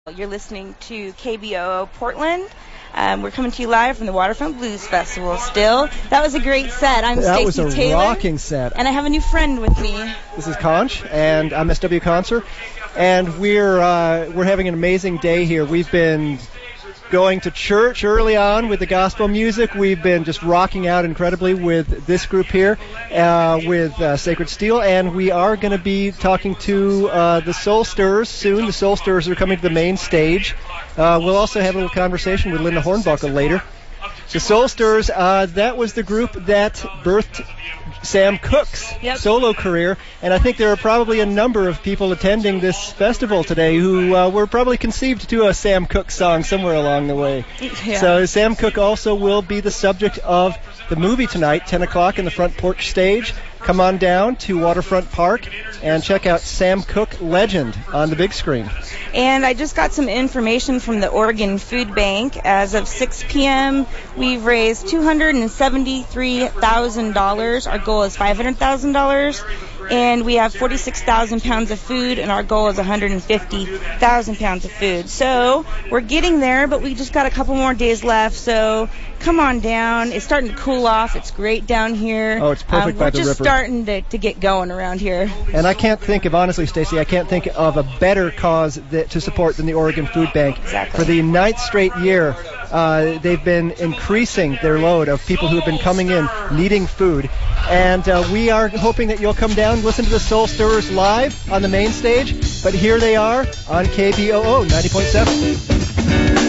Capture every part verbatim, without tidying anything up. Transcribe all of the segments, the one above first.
You're listening to K B O O Portland. Um, we're coming to you live from the Waterfront Blues Festival still. That was a great set. I'm That was Stacey a Taylor. rocking set. And I have a new friend with me. This is Conch, and I'm S W Concer. And we're uh, we're having an amazing day here. We've been going to church early on with the gospel music. We've been just rocking out incredibly with this group here, uh, with uh, Sacred Steel, and we are going to be talking to uh, the Soul Stirrers soon. The Soul Stirrers are coming to the main stage. Uh, we'll also have a little conversation with Linda Hornbuckle later. The Soul Stirrers, uh, that was the group that birthed Sam Cooke's yep. solo career, and I think there are probably a number of people attending this festival today who uh, were probably conceived to a Sam Cooke song somewhere along the way. Yeah. So Sam Cooke also will be the subject of the movie tonight, ten o'clock in the front porch stage. Come on down to Waterfront Park and check out Sam Cooke Legend on the big screen. And I just got some information from the Oregon Food Bank. As of six p.m., we've raised two hundred seventy-three thousand dollars. Our goal is five hundred thousand dollars. And we have forty-six thousand pounds of food, and our goal is one hundred fifty thousand pounds of food. So we're getting there, but we just got a couple more days left. So come on down. It's starting to cool off. It's great down here. Oh, it's perfect um, by we're the just river. starting to, to get going around here. And I can't think of, honestly, Stacey, I can't think of a better cause that, to support than the Oregon Food Bank. Exactly. For the ninth straight year, uh, they've been increasing their load of people who have been coming in needing food. And uh, we are hoping that you'll come down, listen to the Soul Stirrers live on the main stage. But here they are on K B O O ninety point seven.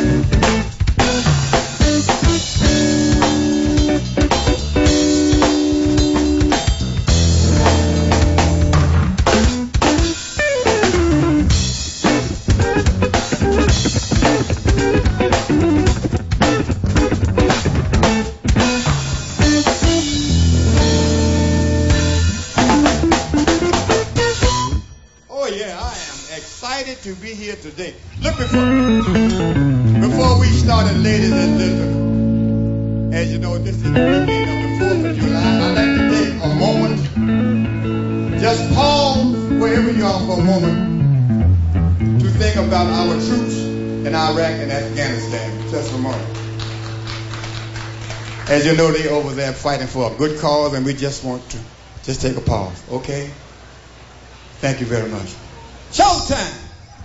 To be here today. Look, before, before we started, ladies and gentlemen, as you know, this is the weekend of the fourth of July. I'd like to take a moment, just pause wherever you are for a moment, to think about our troops in Iraq and Afghanistan. Just for a moment. As you know, they're over there fighting for a good cause, and we just want to just take a pause, okay? Thank you very much. Showtime!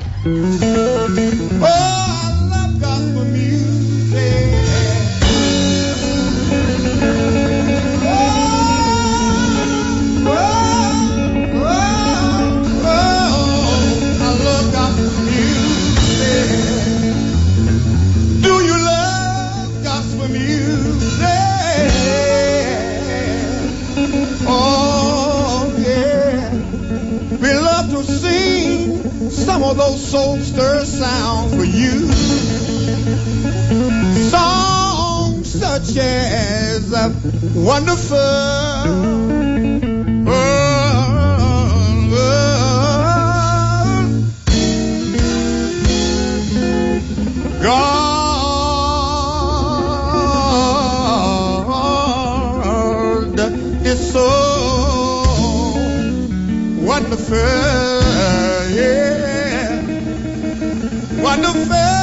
Oh, I love gospel music. Oh, oh, oh, oh, I love gospel music. Do you love gospel music? Oh, yeah. We love to sing some of those soul stir sounds for you. Songs such as uh, Wonderful, oh, oh, God is so wonderful. Yeah, wonderful.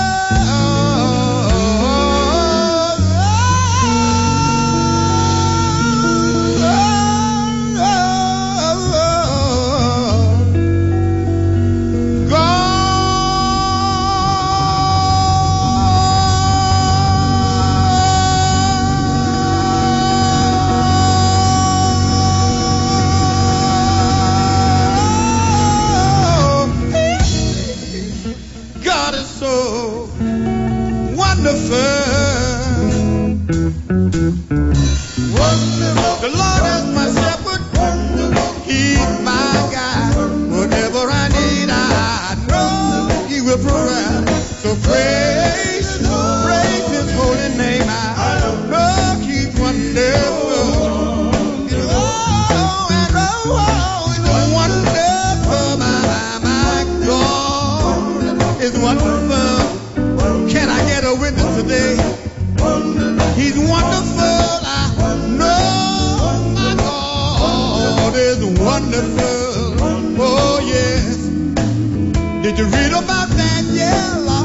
So praise, praise His holy name. I know He's wonderful. Oh, and oh, it's wonderful. My, my God is wonderful. Can I get a witness today? He's wonderful. I know my God is wonderful. Oh, yes. Did you read about that? Yeah.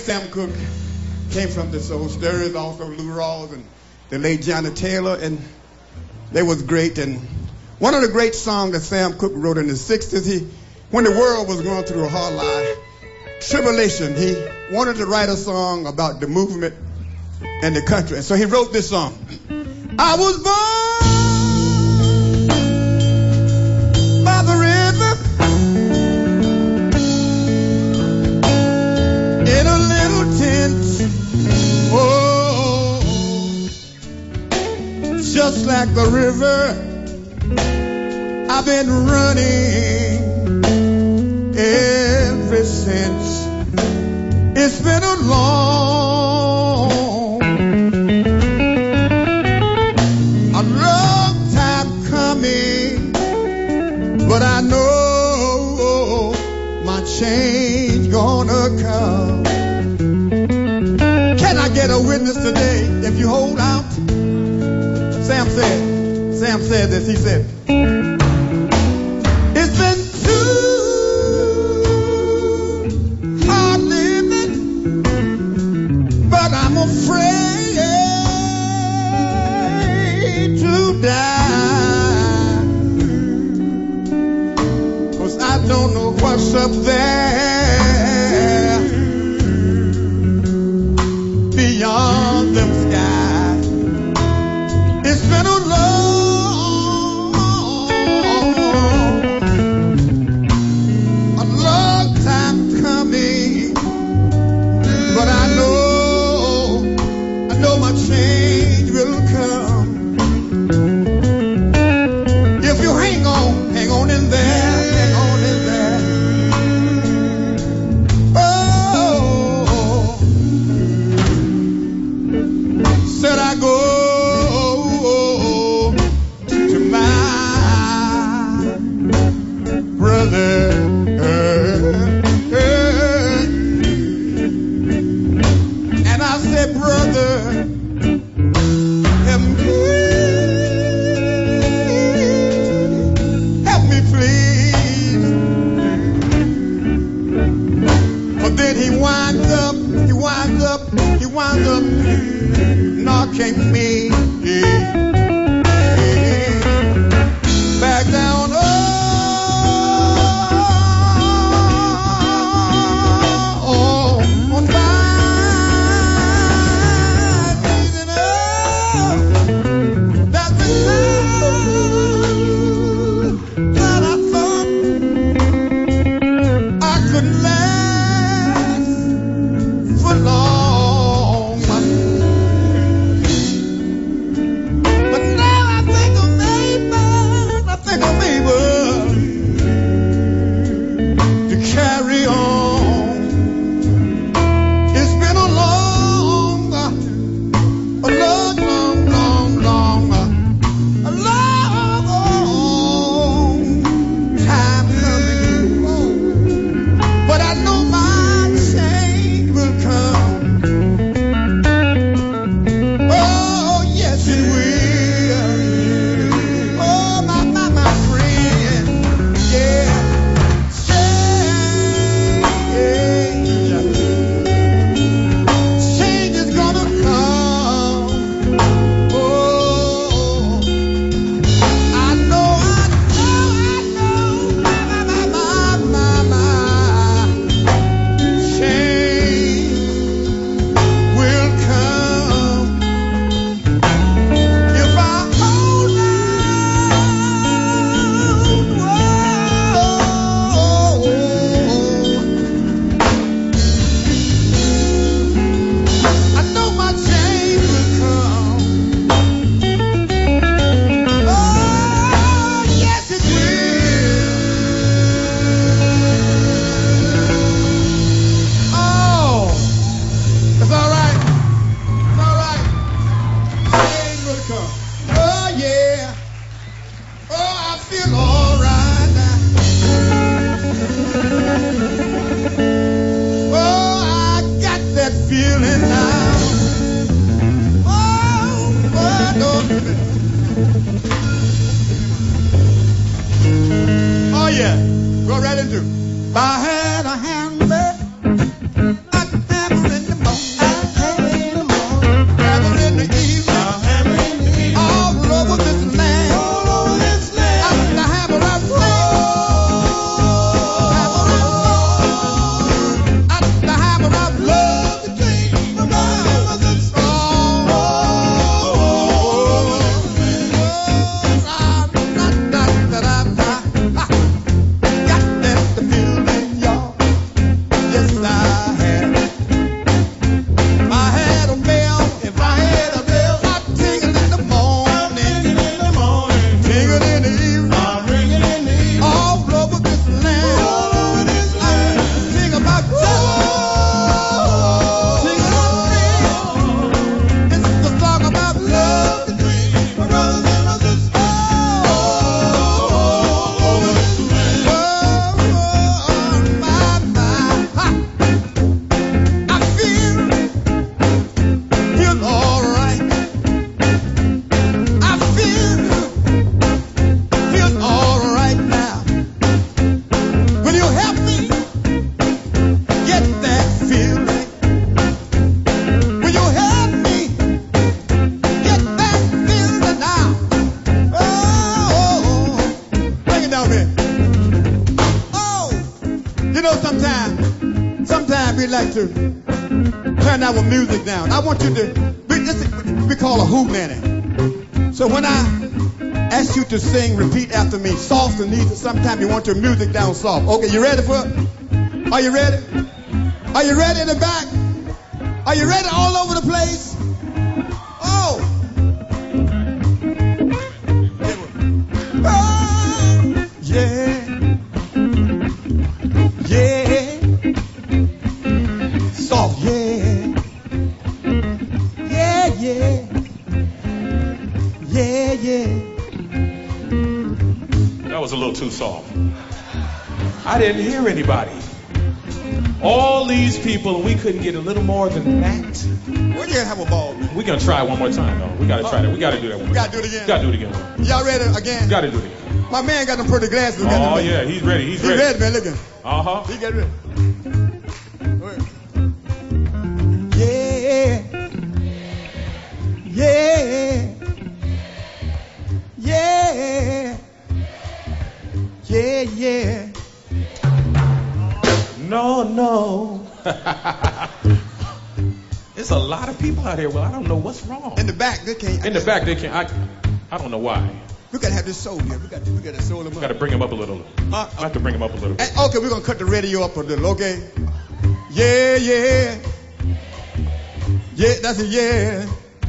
Sam Cooke came from the Soul Stirrers, also Lou Rawls and the late Johnny Taylor, and they was great. And one of the great songs that Sam Cooke wrote in the sixties, he, when the world was going through a hard life, tribulation, he wanted to write a song about the movement and the country. And so he wrote this song. I was born by the river in a little tent. Oh, just like the river, I've been running ever since. It's been a long, a long time coming, but I know my change gonna come. Can I get a witness today? If you hold out, Sam said, Sam said this, he said, it's been too hard living, but I'm afraid to die, 'cause I don't know what's up there beyond them skies. It's been a long, a long time coming, but I know, I know my change will come. If you hang on, hang on in there, hang on in there. Oh, said I go to my brother, and I said, brother, help me, help me please. But then he winds up, he winds up, he winds up knocking me back down. Oh, oh, on my knees and up. That's the time that I thought I couldn't last for long. But now I think I'm able, I think I'm able to carry on. It's been a long, a long, long, long, long, a long time coming. But I know my change will come. Oh, yes it will. Oh, my, my, my friend. Yeah. Change. Change is gonna come. Oh, I know, I know, I know. My, my, my, my, my. Change will come if I hold on. Whoa. I know my change will come. Oh, yes it will. Oh, it's all right. It's all right. Change will come. Oh, yeah. Oh, I feel all right now. Oh, I got that feeling now. Oh, oh, don't do it. Oh, yeah. Go right into it. If I had a handbag, I'd have it know, sometimes, sometimes we like to turn our music down. I want you to, we, this is, we call a hootenanny. So when I ask you to sing, repeat after me, soft and easy, sometimes you want your music down soft. Okay, you ready for it? Are you ready? Are you ready in the back? Are you ready all over the place? Oh! Oh, yeah. Yeah. Soft, yeah. Yeah, yeah. Yeah, yeah. That was a little too soft. I didn't hear anybody. All these people, and we couldn't get a little more than that. We're gonna have a ball. We're gonna try one more time, though. We gotta try that. We gotta do that one more We gotta time. do it again. Gotta do it again. Y'all ready again? Gotta do it again. My man got them pretty glasses. We got Oh, them- yeah, he's ready. He's He ready. ready, man. Look at him. Uh-huh. He get ready. Go ahead. Yeah. Yeah. Yeah. Yeah, yeah. No, no. There's a lot of people out here. Well, I don't know what's wrong. In the back, they can't. In the back, they can't. I, I don't know why. We gotta have this soul here. We got we gotta soul him We up. gotta bring him up a little. Uh, I have to bring him up a little bit. Hey, okay, we're gonna cut the radio up a little, okay? Yeah, yeah. Yeah, that's a yeah.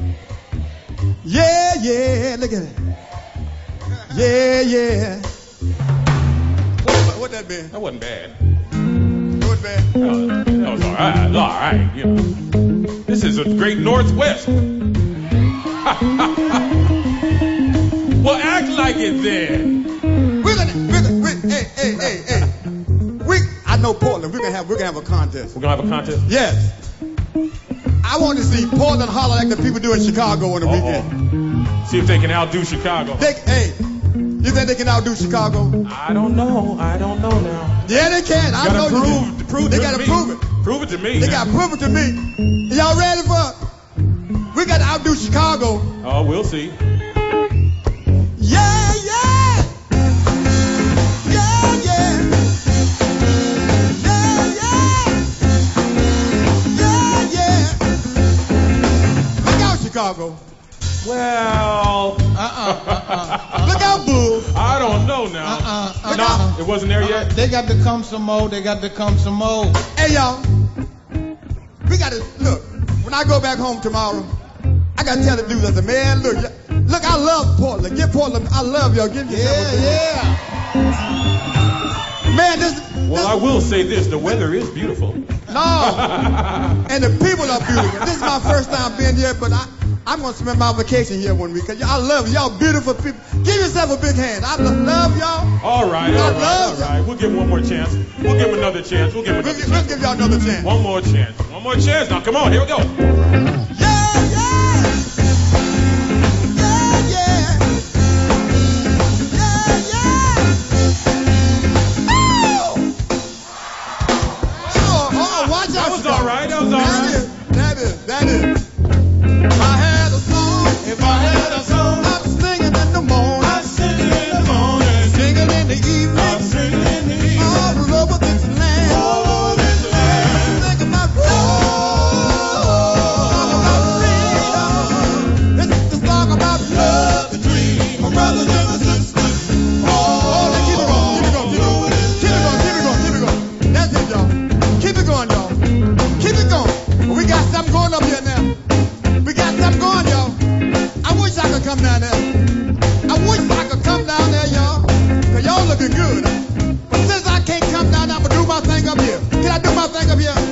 Yeah, yeah. Look at it. Yeah, yeah. What, what that been? That wasn't bad. What bad? That was, that was all right. That was all right. You know, this is a great Northwest. Well, act like it then. We're gonna, we're gonna, we, hey, hey, hey, hey. We, I know Portland. We're gonna have, we're gonna have a contest. We're gonna have a contest. Yes. I want to see Portland holler like the people do in Chicago on the weekend. Uh-oh. See if they can outdo Chicago. They, hey, you think they can outdo Chicago? I don't know. I don't know now. Yeah, they can. I know Gotta you prove, can. prove They to gotta me. prove it. Prove it to me. They now. gotta prove it to me. Y'all ready for it? We gotta outdo Chicago. Oh, we'll see. Yeah, yeah. Yeah, yeah. Yeah, yeah. Yeah, yeah. Look out, Chicago. Well, Uh-uh, uh-uh. Look out, Bulls. I don't know now. Uh-uh, uh-uh. No, it wasn't there yet. They got to come some more. They got to come some more. Hey, y'all. We gotta, look, when I go back home tomorrow, I gotta tell the dudes, I said, man, look, y- look, I love Portland. Give Portland, I love y'all. Give yourself a Yeah, big- yeah. Man, this, Well, I will say this: the weather is beautiful. no. And the people are beautiful. This is my first time being here, but I, I'm going to spend my vacation here one week. Cause I love y'all beautiful people. Give yourself a big hand. I lo- love y'all. All right, I all right, all love right. We'll give him one more chance. We'll give him another chance. We'll give him We'll, another gi- we'll chance. give y'all another chance. One more chance. One more chance. Now, come on. Here we go. Yeah, yeah. Yeah, yeah. Yeah, yeah. Oh! Oh, oh, watch out. That was all right. That was all That right. is, that is, that is. If I had a song, if I had a song, I'd sing it in the morning, I sing it in the morning. sing it in the evening, I sing it in the evening. all over this land. All over this land. Think about song about freedom. This is the song about love, the dream, my brothers and my sisters. Oh, then keep it going, keep it going, keep it going, keep it going, keep it going, keep it going. That's it, y'all. Keep it going, y'all. Keep it going. We got something going up here now. We got something going, y'all. I wish I could come down there. I wish I could come down there, y'all. Cause y'all looking good. But since I can't come down there, I'm gonna do my thing up here. Can I do my thing up here?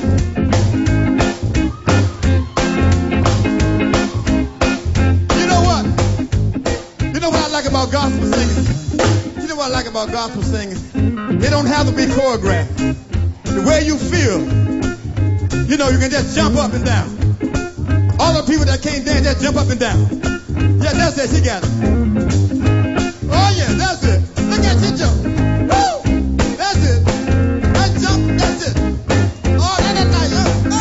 You know what? You know what I like about gospel singing? You know what I like about gospel singing? They don't have to be choreographed. The way you feel, you know, you can just jump up and down. All the people that can't dance, just jump up and down. Yeah, that's it. She got it. Oh, yeah, that's it. Look at you jump. Woo! That's it. That jump, that's it. Oh, that, that's nice. Uh,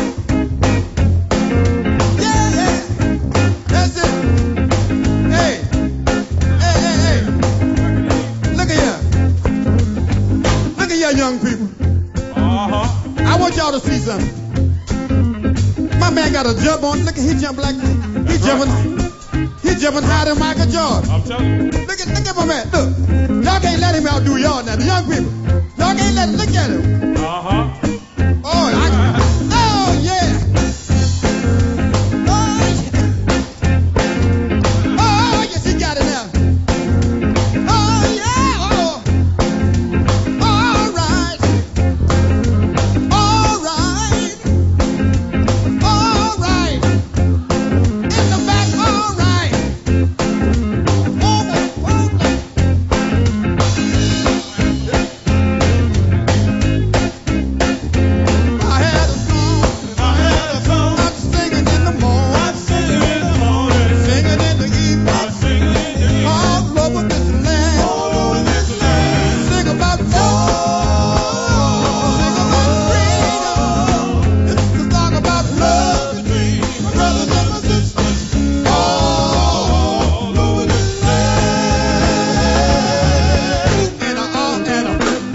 uh. Yeah, yeah. That's it. Hey. Hey, hey, hey. Look at here. Look at here, young people. Uh-huh. I want y'all to see something. My man got a jump on. Look at he jump like he jumping. He jumping higher than Michael Jordan. I'm telling you. Look at look at my man. Look, y'all can't let him outdo y'all now. The young people, y'all can't let him. Look at him. Uh-huh. Oh, I, oh yeah. Oh yeah. Oh yes, he got it now. Oh yeah. Oh. All right. All right. All right. In the back. All right. Over. Over. I had a song. I had a song. I'm singing in the morning. I'm singing in the morning. Singing in the evening. I'm singing in the evening. All over this land. All over this land. Sing about love. Sing about freedom. This is a song about love. My brothers and my sisters. All over this land. And I, and I.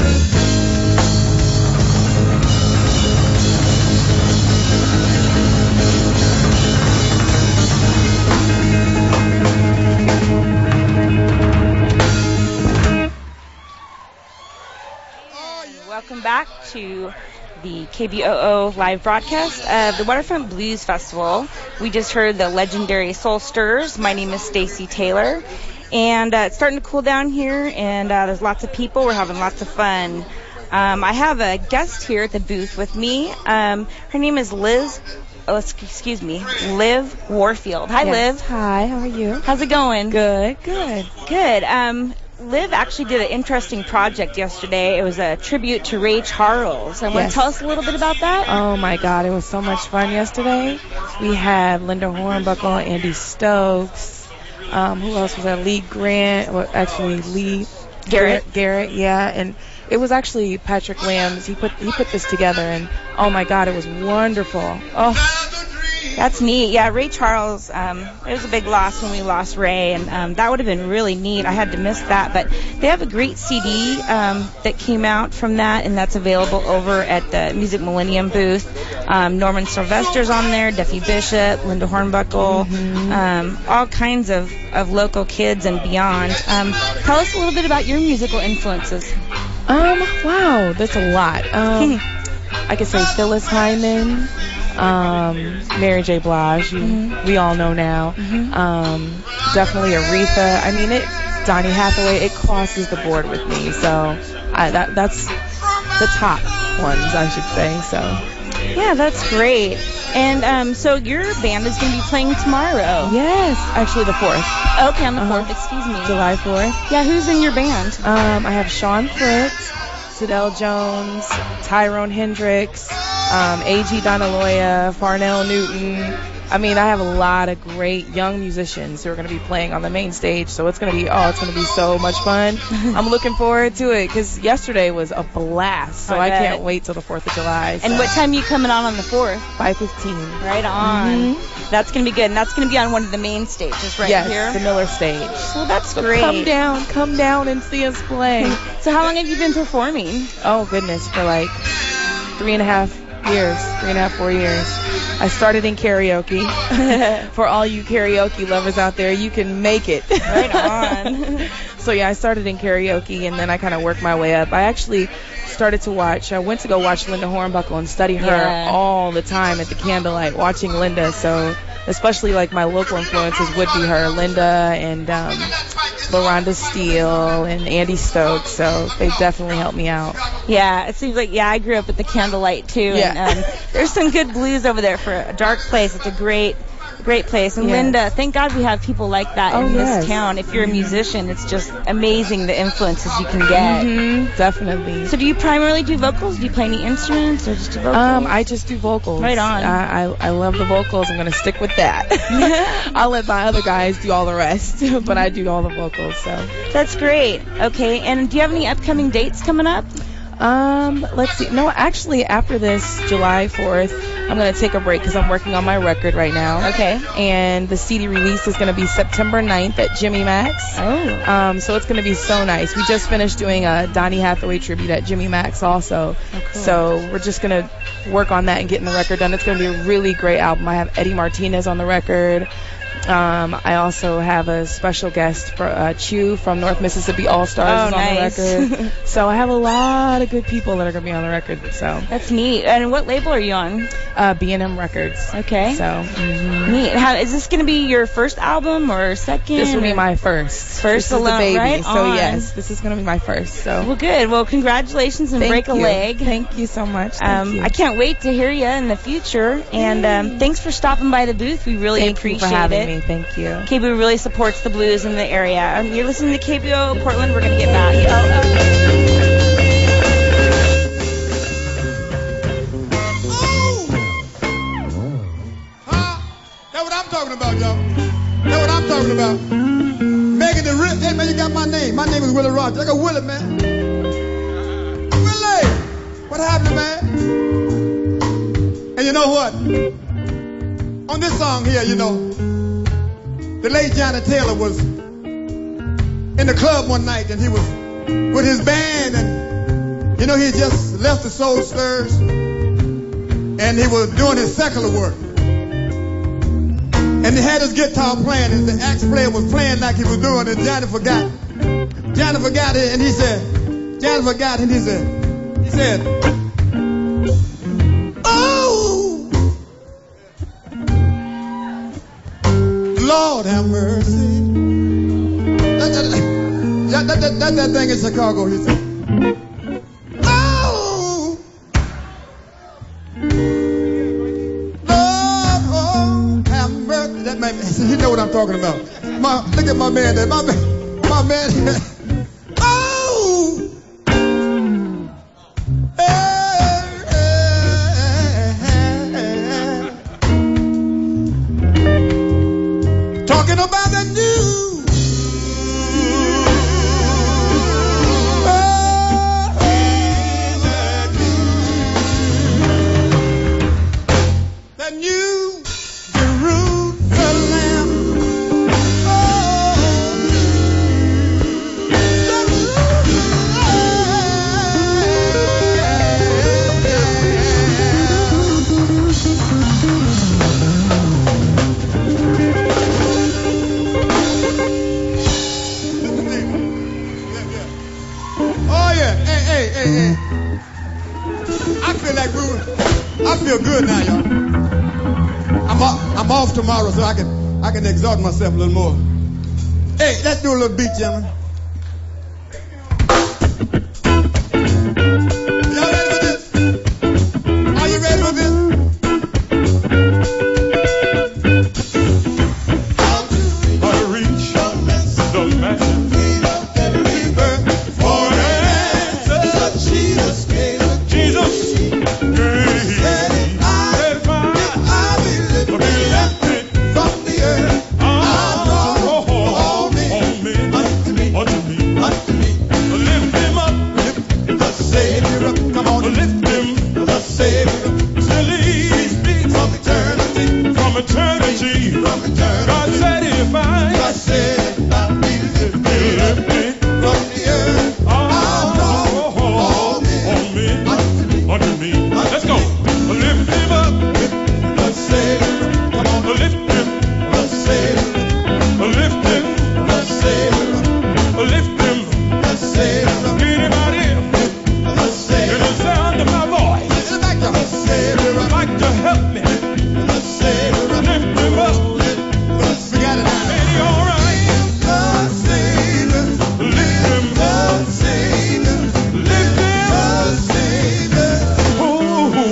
Welcome back to the K B O O live broadcast of the Waterfront Blues Festival. We just heard the legendary Soul Stirrers. My name is Stacy Taylor, and uh, it's starting to cool down here, and uh, there's lots of people. We're having lots of fun. Um, I have a guest here at the booth with me. Um, her name is Liz. Oh, excuse me, Liv Warfield. Hi, Yes. Liv. Hi, how are you? How's it going? Good, good. Good. Um, Liv actually did an interesting project yesterday. It was a tribute to Ray Charles. I want Yes. to tell us a little bit about that. Oh my God, it was so much fun yesterday. We had Linda Hornbuckle, Andy Stokes. Um, who else was there? Lee Grant. Well, actually, Lee Garrett. Garrett, yeah. And it was actually Patrick Lambs. He put he put this together, and oh my God, it was wonderful. Oh. That's neat. Yeah, Ray Charles, um, it was a big loss when we lost Ray, and um, that would have been really neat. I had to miss that, but they have a great C D um, that came out from that, and that's available over at the Music Millennium booth. Um, Norman Sylvester's on there, Duffy Bishop, Linda Hornbuckle, Mm-hmm. um, all kinds of, of local kids and beyond. Um, tell us a little bit about your musical influences. Um, wow, that's a lot. Um, I could say Phyllis Hyman, um, Mary J. Blige, you, Mhm. we all know now. Mhm. Um, definitely Aretha. I mean, it, Donny Hathaway, it crosses the board with me. So I, that that's the top ones, I should say. So Yeah, that's great. And um, so your band is going to be playing tomorrow. yes, actually the fourth, Okay, on the Uh-huh. fourth, excuse me. July fourth. Yeah, who's in your band? Um, I have Sean Fritz, Sidell Jones, Tyrone Hendricks, um, A G Donaloya, Farnell Newton. I mean, I have a lot of great young musicians who are going to be playing on the main stage, so it's going to be, oh, it's going to be so much fun. I'm looking forward to it because yesterday was a blast, so I I, bet. can't wait till the fourth of July. So. And what time are you coming on on the fourth? five fifteen. Right on. That's going to be good. And that's going to be on one of the main stages right yes, here. the Miller stage. Well, that's So great. come down, come down and see us play. So how long have you been performing? Oh, goodness, for like three and a half years, three and a half, four years. I started in karaoke. For all you karaoke lovers out there, you can make it. Right on. So, yeah, I started in karaoke, and then I kind of worked my way up. I actually started to watch, I went to go watch Linda Hornbuckle and study her Yeah. all the time at the Candlelight, watching Linda. So, especially like my local influences would be her, Linda and um, LaRonda Steele and Andy Stokes. So, they definitely helped me out. Yeah, it seems like, yeah, I grew up at the Candlelight too. Yeah. And um, there's some good blues over there for a dark place. It's a great, great place. And Yes. Linda, thank God we have people like that Oh, in this yes. town. If you're a musician, it's just amazing the influences you can get. Mm-hmm, definitely. So do you primarily do vocals? Do you play any instruments or just do vocals? Um, I just do vocals. Right on. I, I, I love the vocals. I'm going to stick with that. I'll let my other guys do all the rest, but I do all the vocals. So, That's great. Okay, and do you have any upcoming dates coming up? Um, let's see. No, actually, after this July fourth, I'm going to take a break because I'm working on my record right now. Okay. And the C D release is going to be September ninth at Jimmy Mac's. Oh. Um, so it's going to be so nice. We just finished doing a Donny Hathaway tribute at Jimmy Mac's also. Oh, cool. So we're just going to work on that and getting the record done. It's going to be a really great album. I have Eddie Martinez on the record. Um, I also have a special guest, for, uh, Chew from North Mississippi All Stars Oh, on nice. the record. So I have a lot of good people that are going to be on the record. So That's neat. And what label are you on? uh, B and M Records. Okay. So mhm. Neat. How is this going to be your first album or second? This will be or- my first. First this is alone, the baby. right So on. yes, this is going to be my first. So Well, good. Well, congratulations and thank break a you. leg. Thank you so much. Thank Um, you. I can't wait to hear you in the future. And um, thanks for stopping by the booth. We really Thank appreciate you for having it. me. Thank you. K B O really supports the blues in the area. Um, you're listening to K B O Portland. We're going to get back. Oh, Huh? That's what I'm talking about, y'all. That's what I'm talking about. Making the real. Hey, man, you got my name. My name is Willie Rogers. I got Willie, man. Willie! What happened, man? And you know what? On this song here, you know, the late Johnny Taylor was in the club one night and he was with his band and, you know, he had just left the Soul Stirrers and he was doing his secular work. And he had his guitar playing and the axe player was playing like he was doing and Johnny forgot. Johnny forgot it and he said, Johnny forgot and he said, he said, oh, Lord have mercy. That, that, that, that, that, that, that thing in Chicago, he said, oh, Lord, oh, have mercy. That man, he know what I'm talking about. My, look at my man there. My man, my man. Oh, hey, hey, hey. Talking about the news. The new Jerusalem. Oh yeah, hey, hey, hey, hey. I feel like we were, I feel good now, y'all. I'm off, I'm off tomorrow, so I can I can exalt myself a little more. Hey, let's do a little beat, gentlemen. Y'all ready for this? Are you ready for this? I reach the mountain for an answer. Jesus gave. Jesus gave. Said if I be lifted From the earth, all men unto me, unto me, unto me, lift him up, the Savior up. Come on, lift him the Savior up. till he speaks From eternity, from eternity. from eternity. God said if God I said if I be lifted be lifted from the earth, all all men men unto me, unto me. Let's go. Lift him up, the Savior. Come on, lift him, the Savior, lift him, the Savior, lift him. the Savior, Anybody the in the Savior. sound of my voice Get it back, y'all. The Savior, like to help me? the Savior. Lift him up. We got it now. Ain't he all right? The Savior, Lift him, the Savior, lift him. the Savior. Ooh,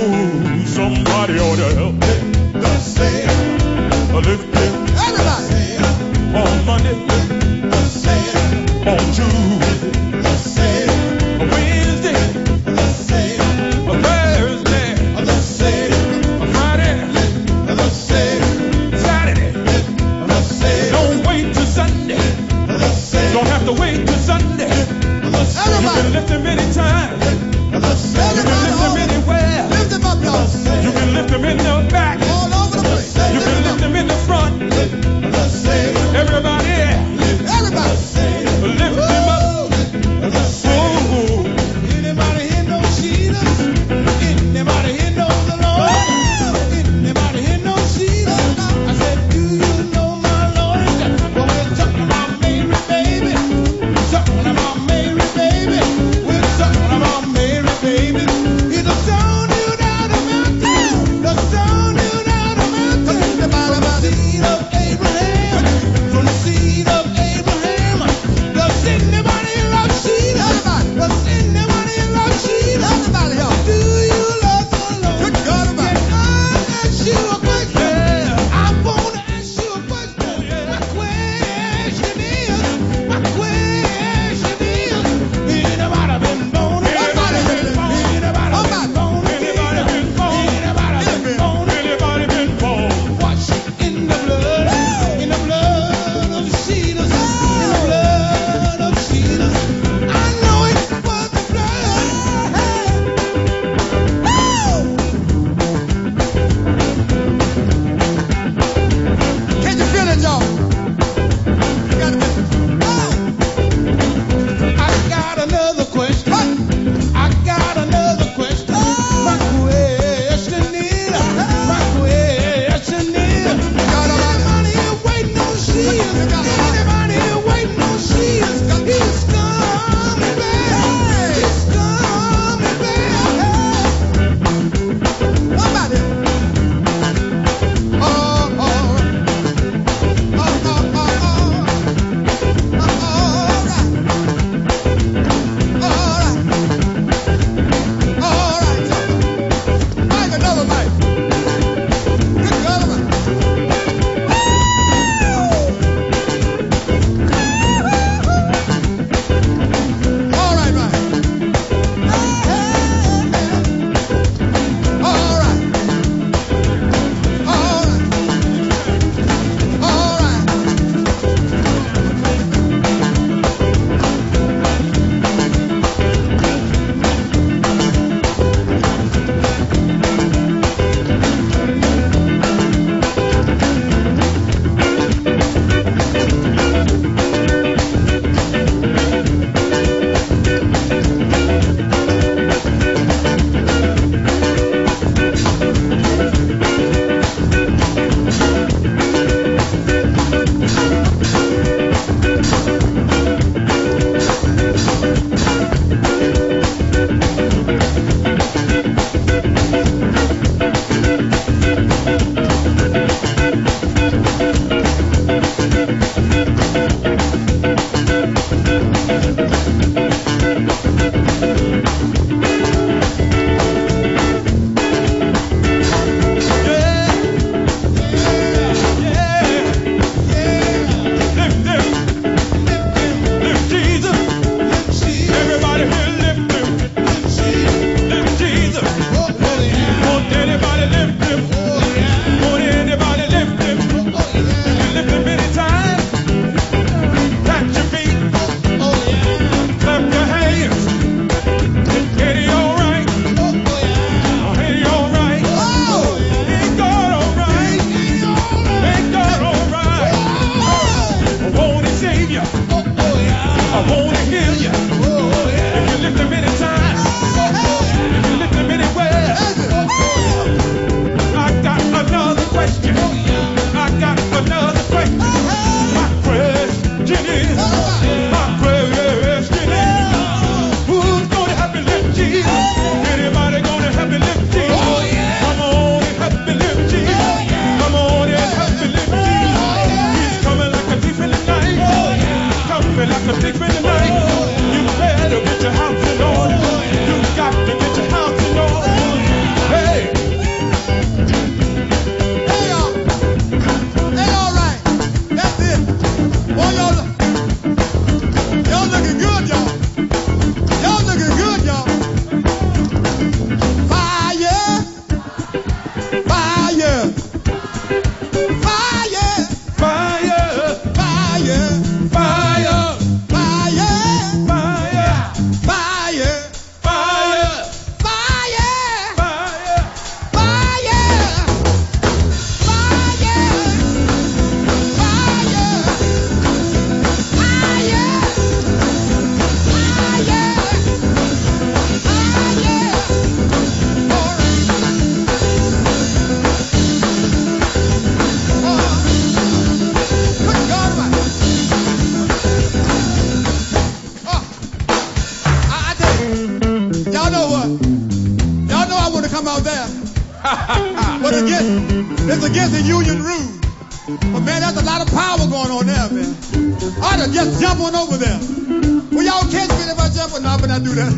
come out there. But against, it's against the union rule. But man, there's a lot of power going on there, man. I ought to just jump on over there. Will y'all catch me if I jump or not when I do that?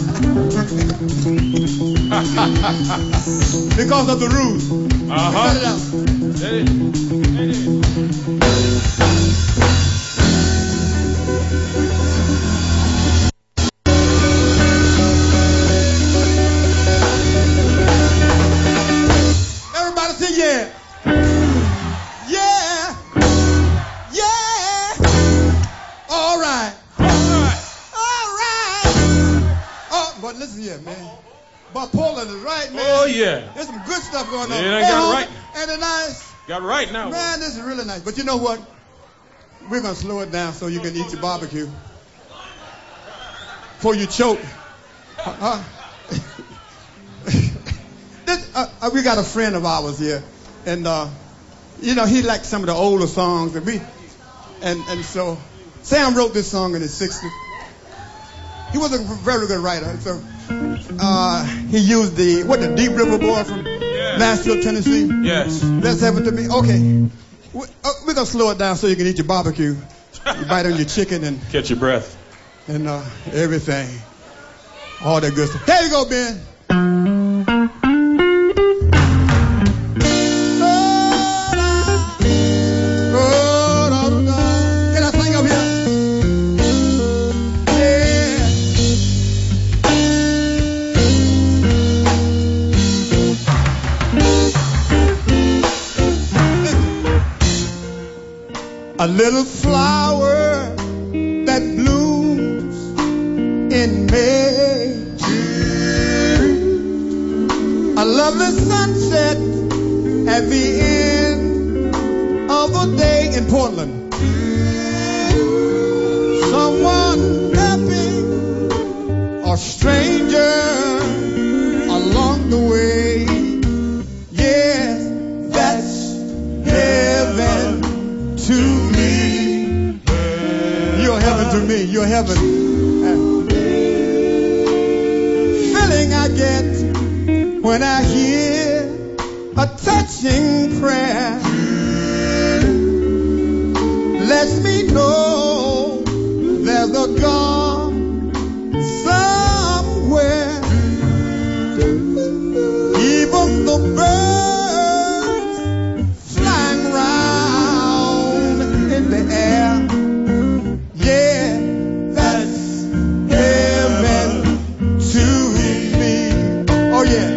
Because of the rules. Uh-huh. Cut it out. Hey. Hey. Everybody say yeah. Yeah. Yeah. All right. All right. Oh, but listen here, man. But Portland is right, man. Oh, yeah. There's some good stuff going on. Yeah, I Hey, got homie, right. Ain't it nice? Got right now. Man, this is really nice. But you know what? We're going to slow it down so you can eat your barbecue. Before you choke. Uh, this, uh, uh, we got a friend of ours here. And, uh, you know, he likes some of the older songs. And, we, and, and so Sam wrote this song in the sixties. He was a very good writer. So uh, he used the, what, the Deep River Boy from Yeah. Nashville, Tennessee. Yes. Let's have it to me. Okay. We, uh, we're going to slow it down so you can eat your barbecue. You bite on your chicken and, Catch your breath. and uh, everything. All that good stuff. There you go, Ben. Can I sing up here? A little flower that blooms in May. A lovely sunset at the end of the day in Portland. Someone helping a stranger along the way. Yes, that's heaven to me. You're heaven to me. You're heaven. Feeling I get when I hear a touching prayer. Lets me know there's a God somewhere. Even the birds flying round in the air. Yeah, that's heaven to me. Oh yeah.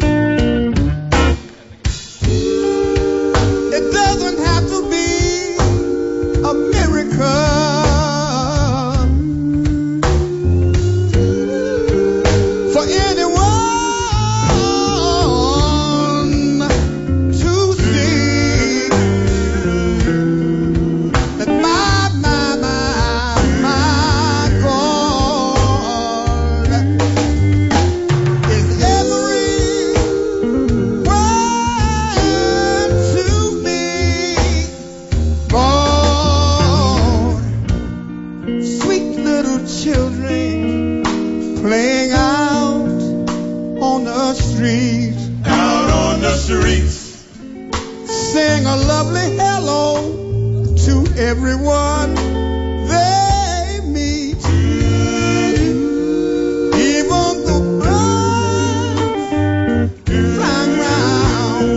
It doesn't have to be a miracle for anyone to see that my, my, my, my God is everywhere to me. God, sweet little children playing out on the street, Out on the streets. sing a lovely hello to everyone they meet. Even the birds flying round.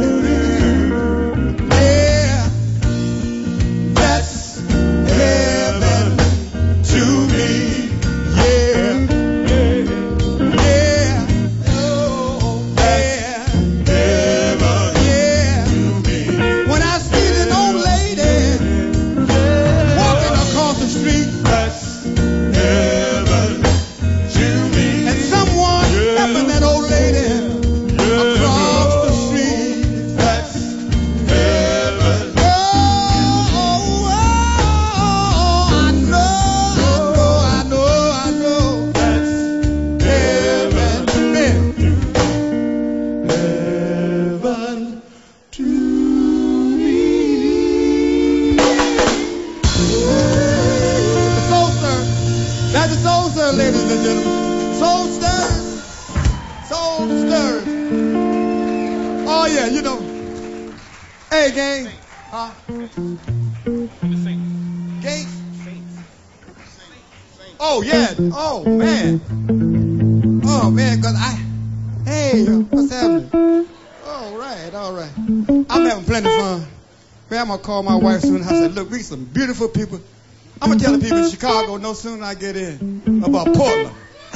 Yeah, that's heaven to me. Yeah, yeah, oh, yeah, heaven, yeah. When I see an old lady walking yeah, you know. Hey, gang. Huh? Gang? Oh, yeah. Oh, man. Oh, man, because I... Hey, what's happening? All right, all right. I'm having plenty of fun. Man, I'm going to call my wife soon. I said, look, we some beautiful people. I'm going to tell the people in Chicago no sooner I get in about Portland.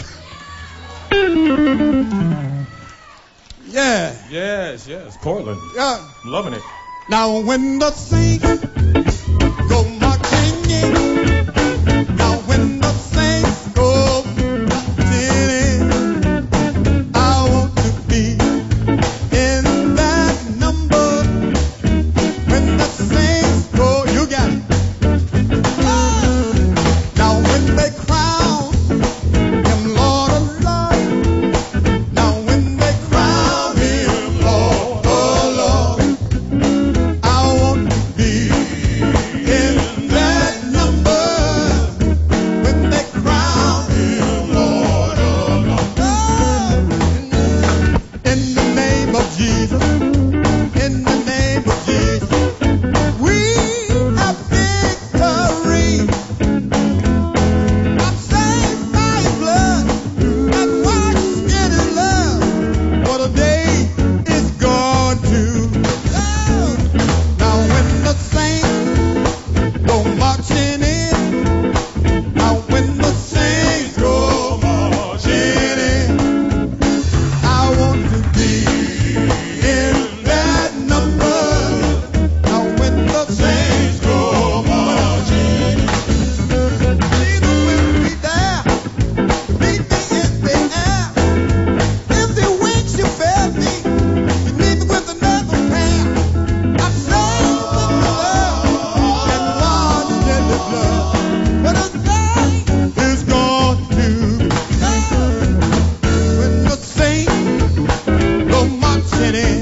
Yeah. Yes, yes, Portland. Yeah. I'm loving it. Now when the saints go marching in, now when the saints go marching in, I want to be in that number. When the saints go, you got it. Ah. Now when they crown him Lord of Lords, now when they crown him Lord of Lords, I want to be in that number. When they crown him Lord of Lords. Oh, in the name of Jesus, in the name of Jesus, we have victory. I'm saved by His blood and washed in His love. What a day is going to. Oh, now when the saints go marching in, now when the saints go marching in, I want to be in that number. Now when the saints go marching in, Jesus will be there to meet me in the air. If the wings you fed me, you meet me with another pair. I'm saved with the love and washed in the blood. But a day is going to come when the saints go marching in.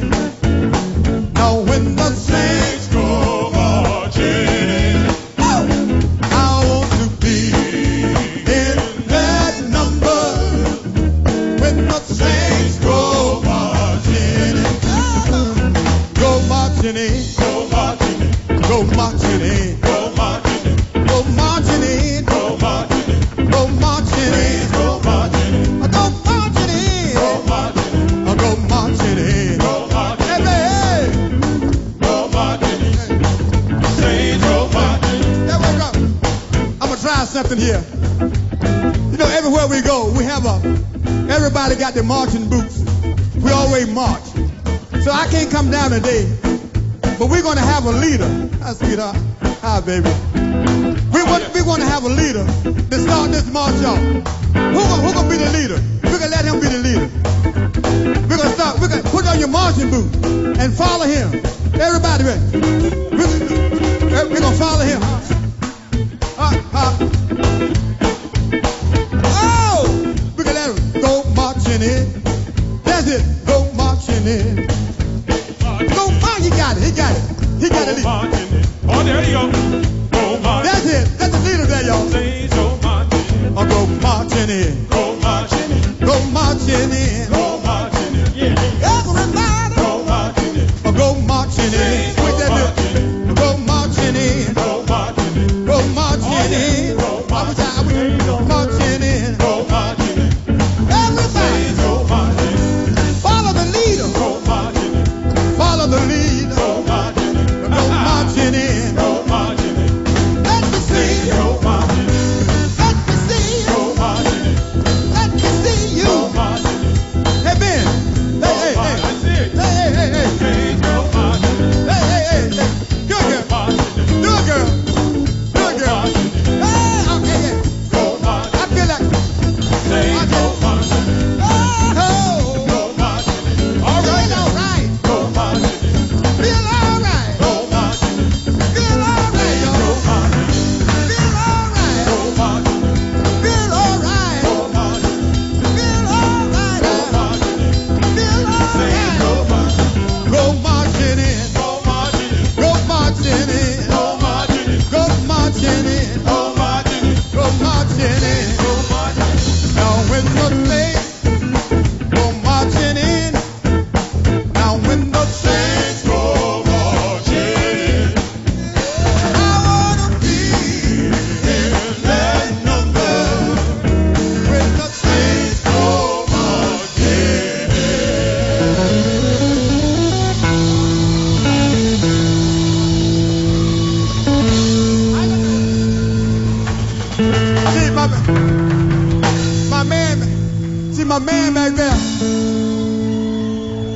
Now when the saints go marching in, oh, I want to be in that number. When the saints go marching in, oh, go marching in, go marching in, go marching in, go marching in, go marching in, go marching in, go marching in, go marching in, go marching in, go marching in, go marching in, go marching in, hey, go marching in, saints go marching in. There we go. I'm gonna try something here. You know, everywhere we go, we have a. Everybody got their marching boots. We always march. So I can't come down today, but we're gonna have a leader. Hi, sweetheart. Hi, baby. We want, we're gonna have a leader to start this march off. Who, gonna- who gonna be the leader? We're gonna let him be the leader. We're gonna start. We're gonna put on your marching boots and follow him. Everybody ready? We're, gonna- we're gonna follow him. Uh, uh. Oh, we're gonna let him go marching in. That's it. Go marching in. Go march. He got it. He got it. He got it. Go marching in. Oh, there you go. Go marching. That's it. That's the leader there, y'all. Saints go marching in. I'll go marching in. Go marching in. Go marching in. Go marching in. Yeah. Everybody. Go marching in. I'll go marching in. Wait that minute. Go marching in. Go marching in. Go marching in. Go I was I was marching in. Go marching in. Everybody. Go marching in. Follow the leader. Go marching in. Follow the leader. Go marching in. Go marching in. Go marching in. Let me see you. Go marching in. Let me see you. Go marching in. Let me see you. Go marching in. Hey, Ben. Hey, hey, hey. That's it. Hey, hey, hey, hey. Saints go marching in. Hey, hey, hey, hey. Good girl. Marching in. Good girl. Good girl. Marching in. Hey, okay, yeah. Go marching I feel like. Saints go marching in. Oh, Go marching in. all right, all right. Go marching in. Feel all right. Go marching in. Feel all right, Go y'all. marching in. Feel all right. Go marching in. Feel all right. Go marching in. Feel all right. Go marching in. Feel all Saints go right. marching in. Go marching in. Go marching in. Go marching in. Go marching in. Go marching in. Go marching in. Go marching in. Go marching in. Now when the saints go marching in,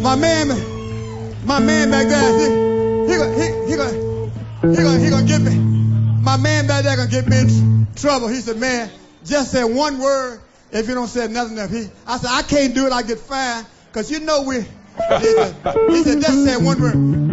My man, my man back there, he, he, gonna, he, he, gonna, he, gonna, he gonna get me. My man back there gonna get me in trouble. He said, man, just say one word if you don't say nothing else. He, I said, I can't do it. I get fined. Because you know we, he said, he said, just say one word.